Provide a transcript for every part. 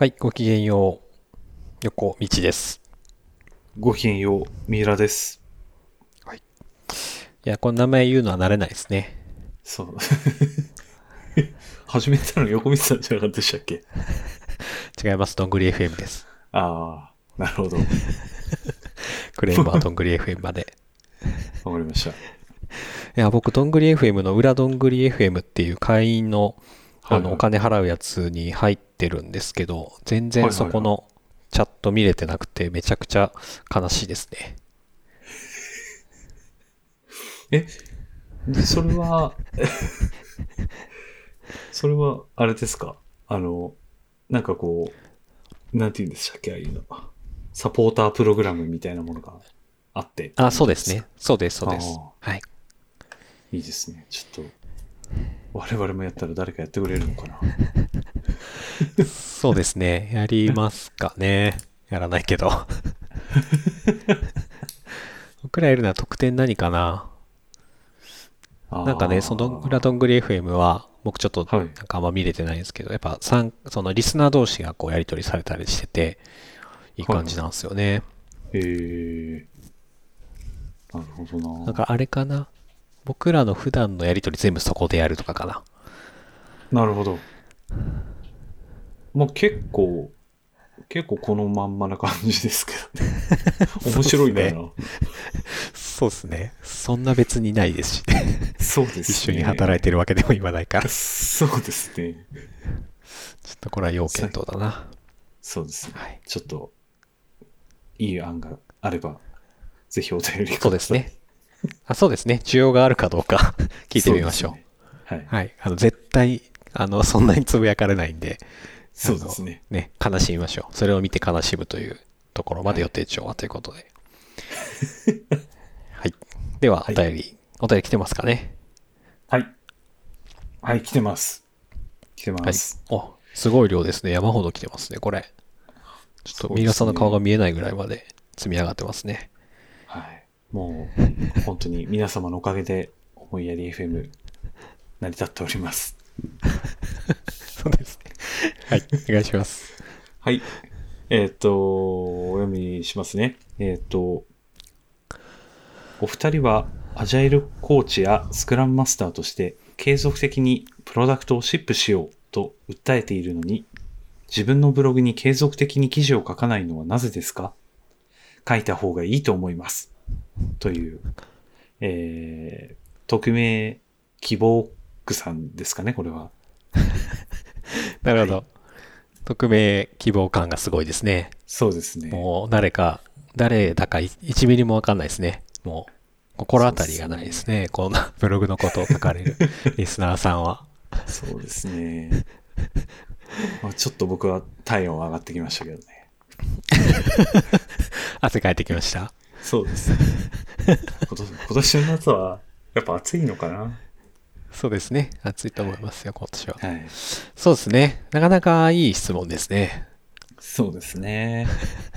はい、ごきげんよう。横道です。 ごきげんよう、三浦です。 はい。いや、この名前言うのは慣れないですね。 そう。始めたの横道さんじゃなかったでしたっけ？ 違います。どんぐり FM です。 ああ、なるほど。 クレームはどんぐり FM まで。 わかりました。 いや、僕、どんぐり FM の裏どんぐり FM っていう会員の、 はいはい。 お金払うやつに入ってるんですけど、全然はいはいはそこのチャット見れてなくて、めちゃくちゃ悲しいですね。 い。それは、それは、あれですか？なんかこなんて言うんでしたっけ、ああいうの。サポータープログラムみたいなものがあってってあ、 いうことですか？ そうですね。そうです、そうあです。 あ、 はい。 いいですね。ちょっと、我々もやったら誰かやってくれるのかな？ そうですね。やりますかね。やらないけど。僕らやるのは特典何かな。なんかね、その裏どんあぐり FM は、僕ちょっとあ、はい。 なんかあんま見れてないんですけど、やっぱそのリスナー同士がこうやり取りされたりしてて、いいはいはい。 感じなんですよね。 なるほどな。 なんかあれかな。僕らの普段のやり取り全部そこでやるとかかな。 なるほど。まあ結構このまんまな感じですけどね。面そうですね。 白いんだよな。 そうですね。そんな別にないですしね。 そうで一す緒に働いてね。 るわけでも言わないから。ちょそうですね。 っとこれは要さ検討だな。 そうですね。 はい。 ちょっといい案があれば、ぜひお便りください。 そうですね。あ、そうですね。需要があるかどうか聞いてそうみましょですね。はい。 う。はい。絶対、そんなにつぶやかれないんで、 そうですね。 悲しみましょう。それを見て悲しむというところまで予はい。 定調和ということで。はい。では、 はい。 お便り来てますかね。 はい。はい、来てます。来てはい。 ます。 お、すごい量ですね。山ほど来てますね、これ。ちょっと、 そうで三浦さんの顔がすね。 見えないぐらいまで積み上がってますね。 はい。もう、本当に皆様のおかげで、思いやり FM 成り立っております。 そうですね。はい。お願いします。 はい。お読みしますね。お二人はアジャイルコーチやスクラムマスターとして継続的にプロダクトをシップしようと訴えているのに、自分のブログに継続的に記事を書かないのはなぜですか？書いた方がいいと思います。という、匿名希望区さんですかね、これは。はい。 なるほど。匿名希望感がすごいですね。 そうですね。 もう、誰だか1ミリもわかんないですね。もう、心そうで当たりがないですすね。 ね。こんなブログのことを書かれるリスナーさんは。 そうですね。まあ、ちょっと僕は体温上がってきましたけどね。 汗かいてきました。 そうですね。今年の夏は、やっぱ暑いのかな？ そうですね。暑いとはい。 思いますよ、今年は。 はい。 そうですね。なかなかいい質問ですね。 そうですね。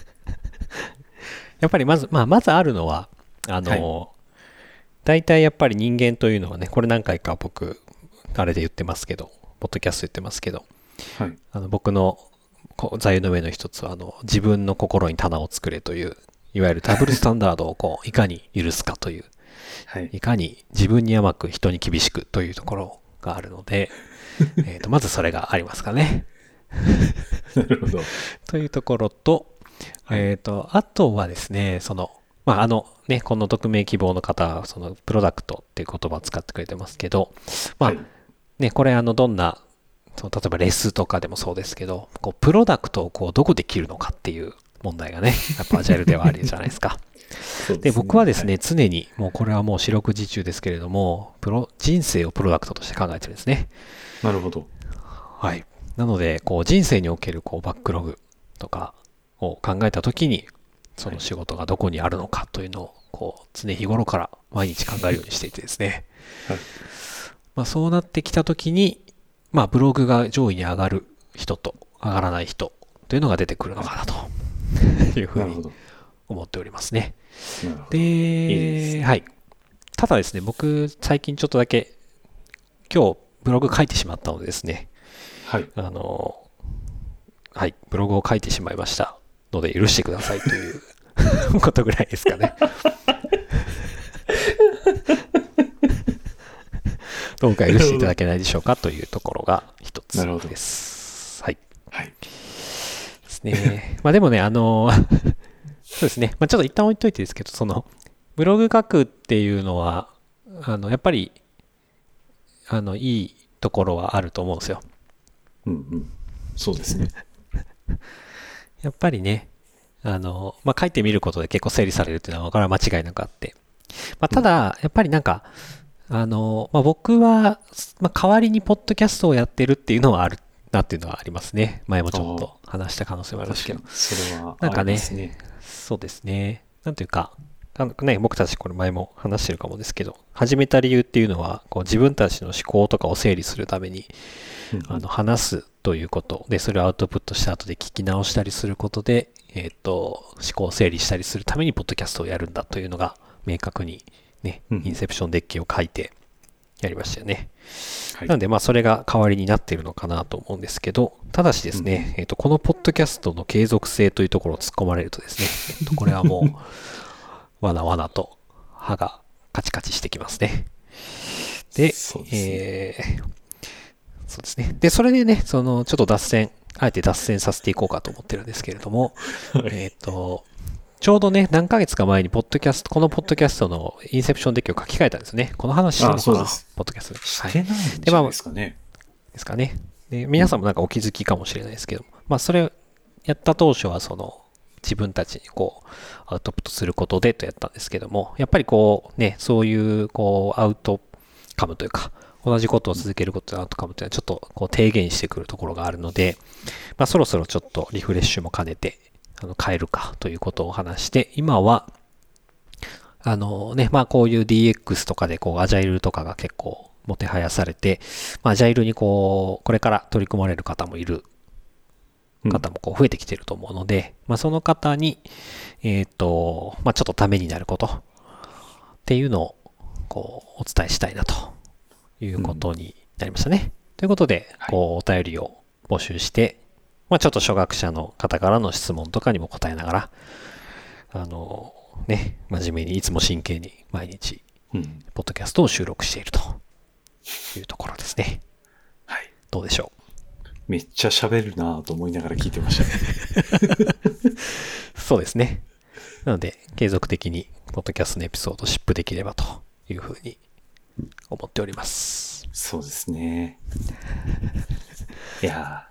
やっぱりまずあるのは、あはい。 の、大体やっぱり人間というのはね、これ何回か僕、あれで言ってますけど、ポッドキャスト言ってますけど、 はい。 僕の座右の銘の一つは、自分の心に棚を作れという、いわゆるダブルスタンダードをいかに許すかという、 はい。 いかに自分に甘く人に厳しくというところがあるので、まずそれがありますかね。 なるほど。 というところと、 はい。 あとはですね、この匿名希望の方は、その、プロダクトっていう言葉を使ってくれてますけど、まあ、 はい。 ね、これどんな、例えばレスとかでもそうですけど、プロダクトをどこで切るのかっていう問題がね、やっぱアジャイルではあるじゃないですか。 そうでで、 すね。 僕はですね、 はい。 常に、もうこれはもう四六時中ですけれども、人生をプロダクトとして考えてるんですね。 なるほど。 はい。なので、人生におけるバックログとかを考えたときに、そはい。 の仕事がどこにあるのかというのを、常日頃から毎日考えるようにしていてですね。 はい。 そうなってきたときに、ブログが上位に上がる人と上がらない人というのが出てくるのはい。 かなというふうになるほど。 思っておりますね。 なるほど。いいですで、はね。 い。ただですね、僕、最近ちょっとだけ、今日ブログ書いてしまったのでですね、 はい。 あの、 はい、ブログを書いてしまいましたので許してくださいということぐらいですかね。どうか許していただけないでしょうかというところが一つです。はい。 はい。 ですね。まあでもね、そうですね。まあちょっと一旦置いといてですけど、その、ブログ書くっていうのは、やっぱり、いいところはあると思うんですよ。 うんうん。そうですね。 やっぱりね、まあ書いてみることで結構整理されるっていうのは、これは間違いなくあって。まあただ、やっぱりなんか、まあ僕は、まあ代わりにポッドキャストをやってるっていうのはあるなっていうのはありますね。前もちょっと話した可能性もありますけど。 それはなんかね、 ありますね。 そうですね。なんていうか、ね、僕たちこれ前も話してるかもですけど、始めた理由っていうのは、こう自分たちの思考とかを整理するために、話すということで、それをアウトプットした後で聞き直したりすることで、思考を整理したりするために、ポッドキャストをやるんだというのが、明確にね、インセプションデッキを書いてやりましたよね。はい、なので、まあ、それが代わりになっているのかなと思うんですけど、ただしですね、このポッドキャストの継続性というところを突っ込まれるとですね、これはもう、わなわなと歯がカチカチしてきますね。で、そうですね。で、それでね、ちょっとあえて脱線させていこうかと思ってるんですけれども、ちょうどね、何ヶ月か前にこのポッドキャストのインセプションデッキを書き換えたんですね。この話してるのかな、ポッドキャストで。 してないんじゃないですかね。 ですかね。で、皆さんもなんかお気づきかもしれないですけど、まあ、それやった当初は自分たちにこう、アウトプットすることでとやったんですけども、やっぱりこうね、そういうこう、アウトカムというか、同じことを続けることのアウトカムというのはちょっとこう低減してくるところがあるので、まあ、そろそろちょっとリフレッシュも兼ねて、変えるかということを話して、今は、まあこういう DX とかでこうアジャイルとかが結構もてはやされて、まあアジャイルにこれから取り組まれる方もいる方もこう増えてきてると思うので、まあその方に、まあちょっとためになることっていうのをこうお伝えしたいなということになりましたね。ということで、こうお便りを募集して、まあちょっと初学者の方からの質問とかにも答えながら、ね、真面目にいつも真剣に毎日、ポッドキャストを収録しているというところですね。はい。どうでしょう。めっちゃ喋るなぁと思いながら聞いてましたね。 そうですね。なので、継続的にポッドキャストのエピソードをシップできればというふうに思っております。 そうですね。いや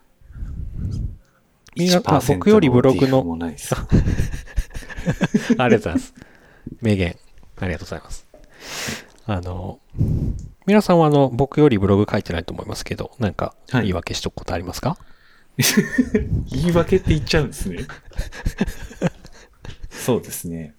僕よりブログのありがとうございます。名言ありがとうございます。皆さんは僕よりブログ書いてないと思いますけど、なんか言い訳しとくことありますか？ 言い訳って言っちゃうんですね。そうですね。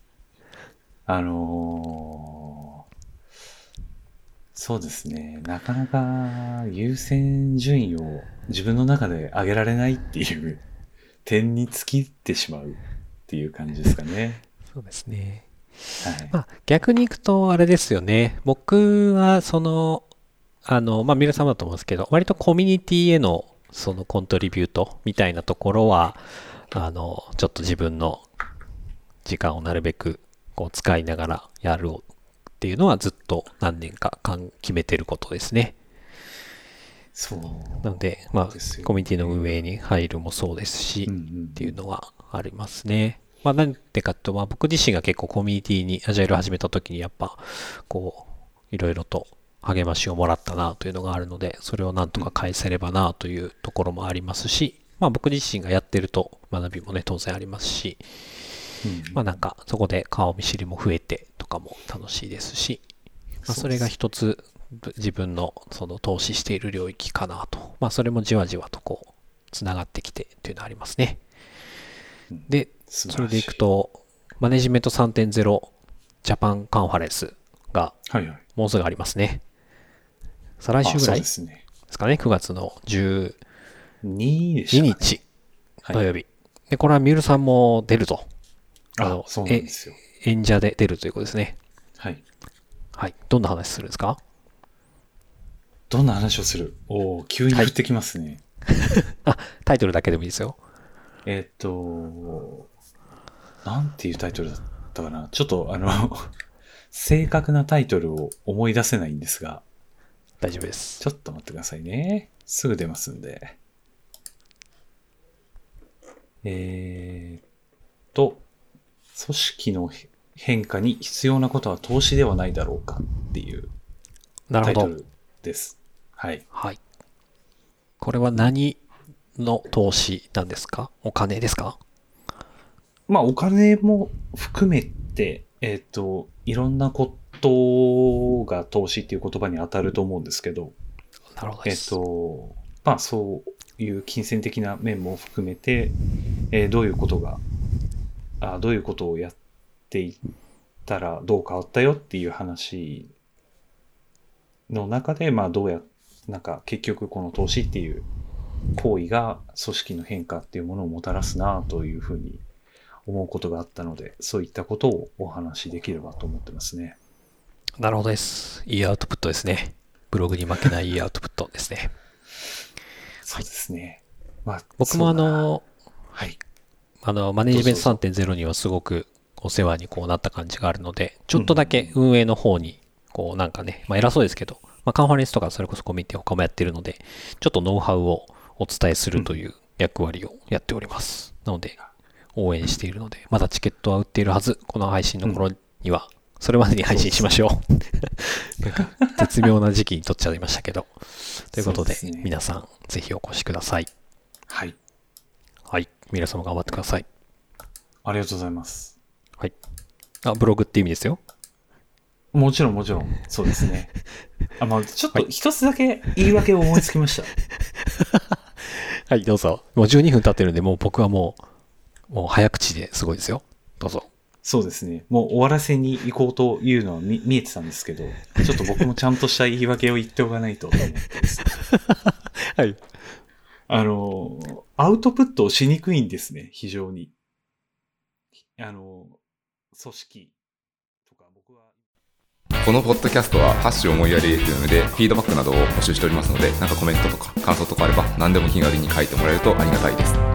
そうですね。なかなか優先順位を自分の中で上げられないっていう点に尽きてしまうっていう感じですかね。 そうですね。 はい。 まあ逆に行くとあれですよね。僕はまあ皆様だと思うんですけど、割とコミュニティへのコントリビュートみたいなところは、ちょっと自分の時間をなるべくこう使いながらやるっていうのはずっと何年か決めてることですね。 そう。 なので、まあ、コミュニティの運営に入るもそうですし、っていうのはありますね。まあ、なんでかと、まあ、僕自身が結構コミュニティにアジャイル始めた時にやっぱ、こう、いろいろと励ましをもらったなというのがあるので、それをなんとか返せればなというところもありますし、まあ僕自身がやってると学びもね、当然ありますし、まあなんかそこで顔見知りも増えてとかも楽しいですし、まあそれが一つ自分の投資している領域かなと、まあそれもじわじわとこうつながってきてというのはありますね。で、それでいくと、マネジメント 3.0 ジャパンカンファレンスがもうすぐありますね。再来週ぐらいですかね。9月の12日土曜日。で、これはミュールさんも出ると。 そうなんですよ。 演者で出るということですね。 はい。 はい。どんな話するんですか？ どんな話をする？急に振ってきますね。 タイトルだけでもいいですよ。 なんていうタイトルだったかな。ちょっと正確なタイトルを思い出せないんですが。 大丈夫です。 ちょっと待ってくださいね。すぐ出ますんで。組織の変化に必要なことは投資ではないだろうかっていうタイトルです。はい。 はい。これは何の投資なんですか？お金ですか？ まあお金も含めて、いろんなことが投資っていう言葉に当たると思うんですけど、 なるほどです。 まあそういう金銭的な面も含めて、どういうことをやっていったらどう変わったよっていう話の中で、まあなんか結局この投資っていう行為が組織の変化っていうものをもたらすなというふうに思うことがあったので、そういったことをお話しできればと思ってますね。 なるほどです。いいアウトプットですね。ブログに負けないいいアウトプットですね。 そうですね。まあ、 僕もはい。 マネジメント 3.0 にはすごくお世話になった感じがあるので、ちょっとだけ運営の方に、なんかね、まあ偉そうですけど、まあカンファレンスとかそれこそコミュニティ他もやってるので、ちょっとノウハウをお伝えするという役割をやっております。なので、応援しているので、まだチケットは売っているはず。この配信の頃には、それまでに配信しましょう。なんか、絶妙な時期に撮っちゃいましたけど。ということで、皆さん、ぜひお越しください。 はい。 はい。皆様頑張ってください。 ありがとうございます。 はい。ブログって意味ですよ。 もちろん。そうですね。まあ、ちょっと一つだけ言い訳を思いつきました。 はい、どうぞ。もう12分経ってるんで、もう僕はもう早口ですごいですよ。どうぞ。 そうですね。もう終わらせに行こうというのは見えてたんですけど、ちょっと僕もちゃんとした言い訳を言っておかないと思ってですね。 はい。 アウトプットをしにくいんですね、非常に。組織とか僕は。 このポッドキャストはハッシュ思いやり FM でフィードバックなどを募集しておりますので、なんかコメントとか感想とかあれば何でも気軽に書いてもらえるとありがたいです。